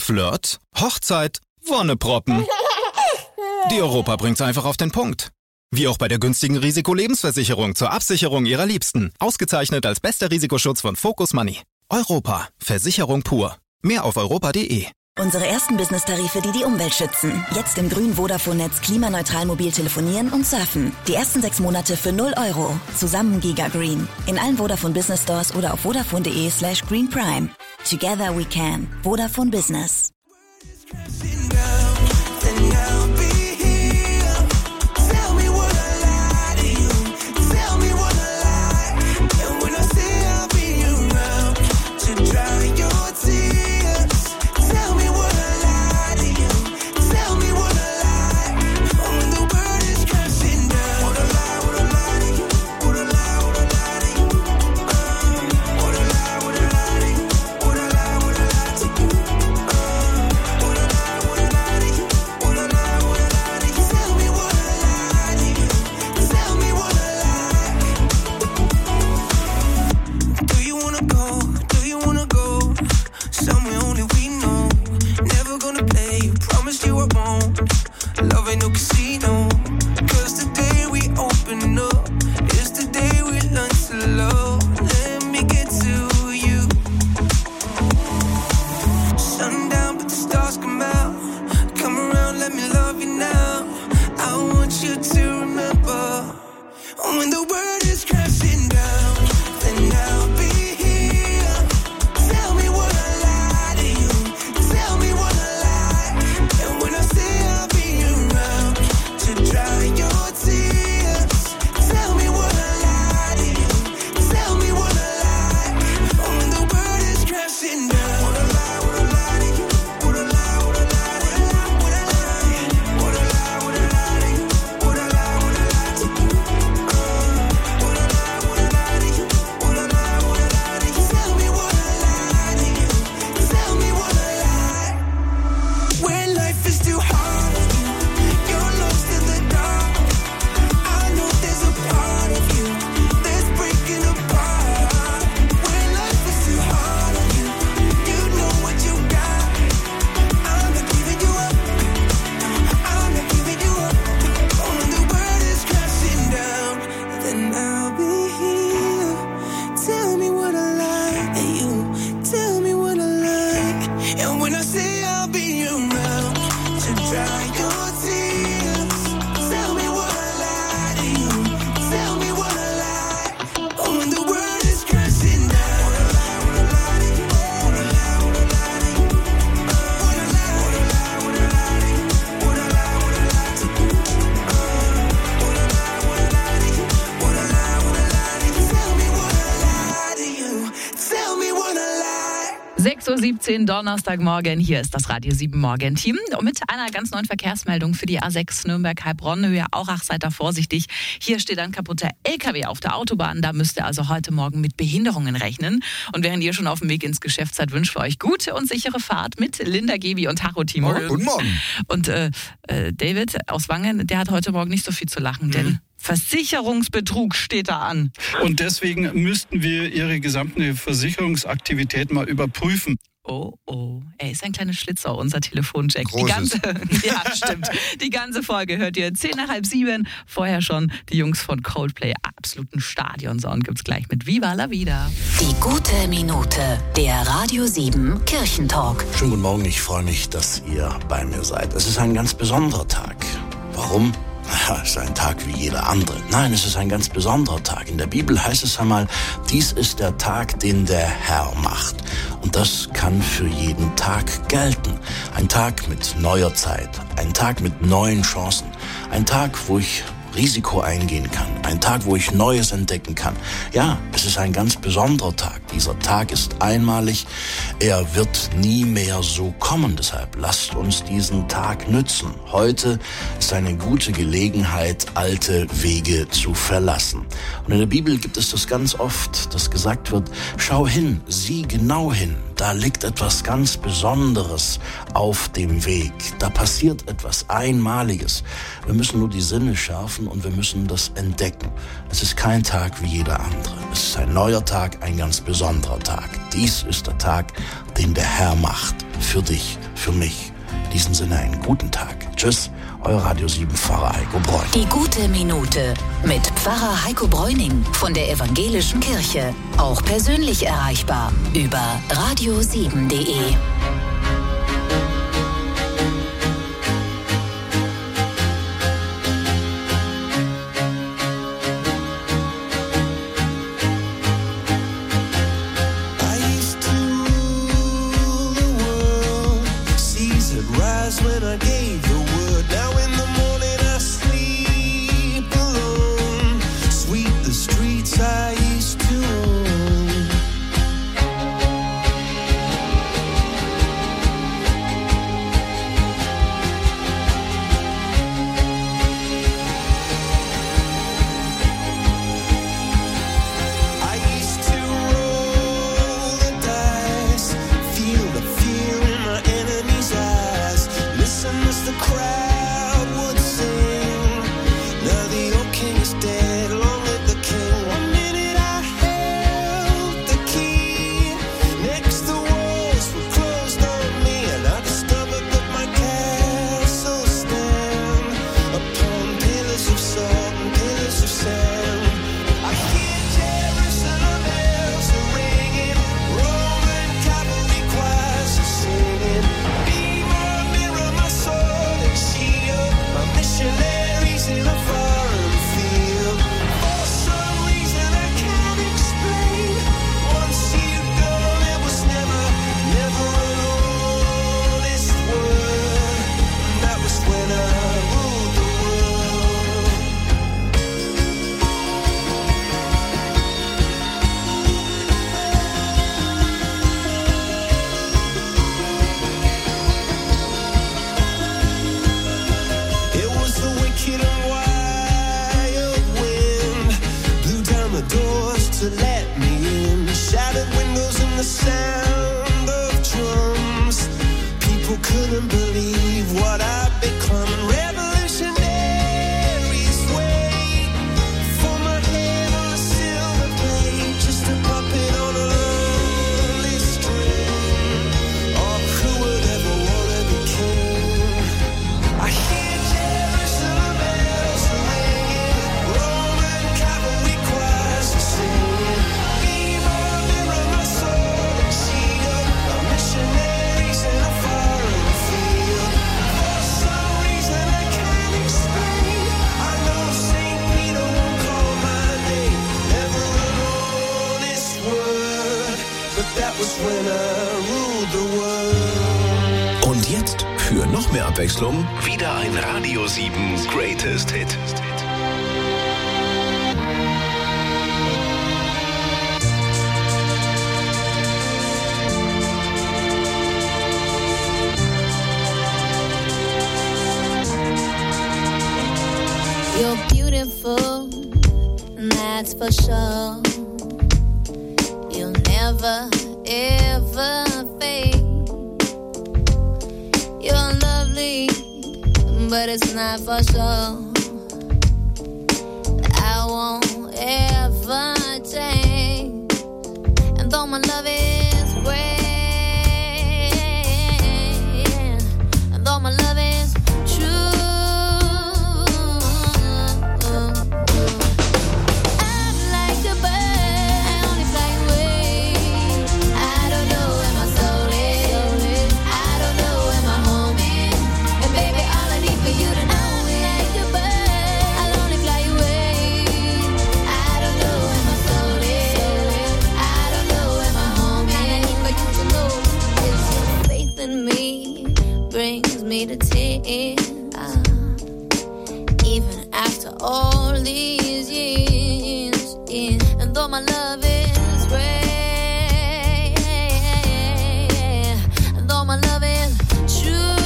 Flirt, Hochzeit, Wonneproppen. Die Europa bringt's einfach auf den Punkt. Wie auch bei der günstigen Risikolebensversicherung zur Absicherung Ihrer Liebsten. Ausgezeichnet als bester Risikoschutz von Focus Money. Europa. Versicherung pur. Mehr auf europa.de. Unsere ersten Business-Tarife, die die Umwelt schützen. Jetzt im grünen Vodafone-Netz klimaneutral mobil telefonieren und surfen. Die ersten 6 Monate für 0 €. Zusammen Giga Green. In allen Vodafone Business Stores oder auf vodafone.de/Green Prime. Together we can. Vodafone Business. Donnerstagmorgen, hier ist das Radio 7 Morgenteam mit einer ganz neuen Verkehrsmeldung für die A6 Nürnberg-Heilbronn-Höhe Aurach, seid da vorsichtig. Hier steht ein kaputter LKW auf der Autobahn, da müsst ihr also heute Morgen mit Behinderungen rechnen. Und während ihr schon auf dem Weg ins Geschäft seid, wünschen wir euch gute und sichere Fahrt mit Linda, Gebi und Tacho Timo. Guten Morgen. Und David aus Wangen, der hat heute Morgen nicht so viel zu lachen, denn Versicherungsbetrug steht da an. Und deswegen müssten wir Ihre gesamte Versicherungsaktivität mal überprüfen. Oh, er ist ein kleines Schlitzohr, unser Telefonjack. Ja, stimmt. Die ganze Folge hört ihr 6:10. Vorher schon die Jungs von Coldplay, absoluten Stadionsound gibt's gleich mit Viva la Vida. Die gute Minute, der Radio 7 Kirchentalk. Schönen guten Morgen, ich freue mich, dass ihr bei mir seid. Es ist ein ganz besonderer Tag. Warum? Naja, es ist ein Tag wie jeder andere. Nein, es ist ein ganz besonderer Tag. In der Bibel heißt es einmal, dies ist der Tag, den der Herr macht. Und das kann für jeden Tag gelten. Ein Tag mit neuer Zeit, ein Tag mit neuen Chancen, ein Tag, wo ich Risiko eingehen kann, ein Tag, wo ich Neues entdecken kann. Ja, es ist ein ganz besonderer Tag. Dieser Tag ist einmalig. Er wird nie mehr so kommen. Deshalb lasst uns diesen Tag nützen. Heute ist eine gute Gelegenheit, alte Wege zu verlassen. Und in der Bibel gibt es das ganz oft, dass gesagt wird, schau hin, sieh genau hin. da liegt etwas ganz Besonderes auf dem Weg. Da passiert etwas Einmaliges. Wir müssen nur die Sinne schärfen und wir müssen das entdecken. Es ist kein Tag wie jeder andere. Es ist ein neuer Tag, ein ganz besonderer Tag. Dies ist der Tag, den der Herr macht. Für dich, für mich. In diesem Sinne einen guten Tag. Tschüss, euer Radio 7 Pfarrer Heiko Bräuning. Die gute Minute mit Pfarrer Heiko Bräuning von der Evangelischen Kirche. Auch persönlich erreichbar über radio7.de. When I gave the word, now in the morning I sleep alone. Sweep the streets I used to own. I used to roll the dice, feel the fear in my enemy's eyes. Listen as the crowd would sing. Now the old king is dead, long live the king. 1 minute I held the key. Next the walls were closed on me, and I discovered that my castle stand upon pillars of salt and pillars of sand. I hear Jerusalem bells are ringing, Roman cavalry choirs are singing. Be my mirror, my sword and shield, my missionaries in a foreign field. For some reason I can't explain, once you go there was never an honest word. And that was when I ruled the world. It was the wicked and wild wind, blew down the doors to let me in. Shattered windows and the sound of drums. People couldn't believe what I'd become. Revolutionaries wait for my head on a silver plate, just a puppet on a lonely string. Oh, who would ever wanna be king? I hear Jerusalem bells are ringing, Roman cavalry choirs are singing. Be my mirror, my sword and shield, my missionaries in a foreign field. For some reason I can't explain, I know St. Peter won't call my name. Never an honest word, but that was when I ruled the world. Und jetzt für noch mehr Abwechslung wieder ein Radio 7 Greatest Hit. You're beautiful, and that's for sure. You'll never, ever fade. You're lovely, but it's not for sure. I won't ever change. And though my love is great, and though my love is true, brings me to tears, even after all these years. And though my love is great, and though my love is true,